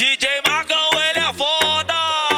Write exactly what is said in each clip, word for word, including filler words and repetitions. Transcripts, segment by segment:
D J Marcão, ele é foda.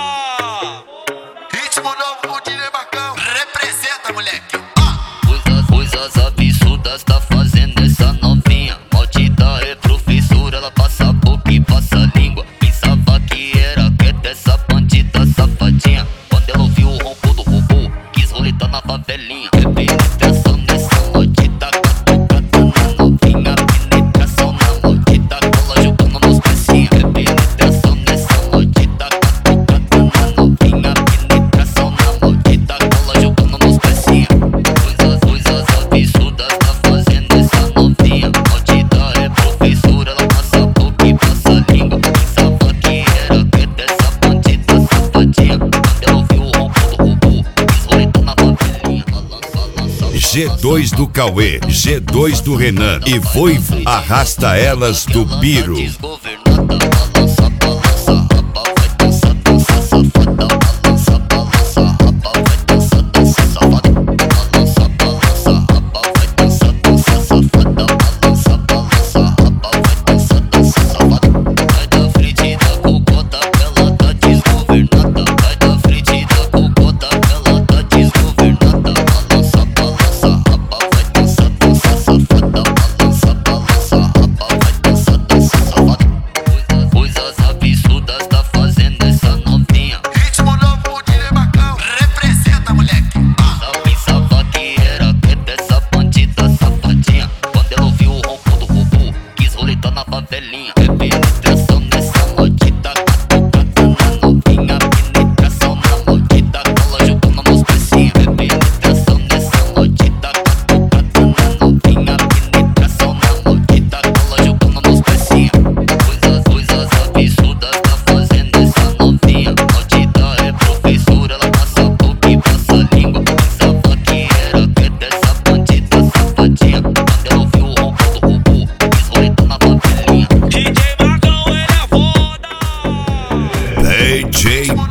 Ritmo novo, o D J Marcão representa, moleque. Coisas, coisas absurdas tá fazendo essa novinha. Maldita é professora, ela passa a boca e passa a língua. Pensava que era quieta essa bandida safadinha. Quando ela ouviu o ronco do robô, quis roletar na favelinha. É penetração nessa maldita catucada na novinha. Penetração na maldita cola jogando nos pecinhos. É penetração nessa maldita catucada na novinha. Penetração na maldita cola jogando nos pecinhos. Coisas, coisas absurdas tá fazendo essa novinha. Maldita é professora, ela passa a boca e passa a língua. Pensava que era quieta essa bandida safadinha. Quando ela ouviu o ronco do robô, quis roletar na favelinha. Balança, balança, G dois do Cauê, G dois do Renan e Voivo arrasta elas do Biro. Desgovernada, balança, balança, rapa, vai dança, dança, safada. Balança, balança, rapa, vai dança, dança, safada. Balança, balança, rapa, vai dança, dança, safada. Balança, balança, rapa, vai dança, dança, safada. Vai da frente da cocota, ela tá desgovernada. Vai da frente da cocota, ela tá desgovernada. Balança, balança, rapa, vai dança, dança, safada. Balança, balança, rapa, vai dança, dança, safada. Coisas, coisas absurdas tá fazendo essa novinha. Ritmo novo, o D J Marcão representa, moleque. Ela pensava que era quieta essa bandida safadinha. Quando ela ouviu o ronco do robô, quis roletar na favelinha. É penetração nessa maldita catucada na novinha. Penetração na maldita cola jogando nos pecinhos. É penetração nessa maldita catucada na novinha. Penetração na maldita cola jogando nos pecinhos. Coisas, coisas absurdas tá fazendo essa novinha. Maldita é professora, ela passa a boca e passa a língua. Pensava que era quieta essa bandida safadinha. Quando ela ouviu o ronco do robô, quis roletar na favelinha. D J Marcão, ele é foda. D J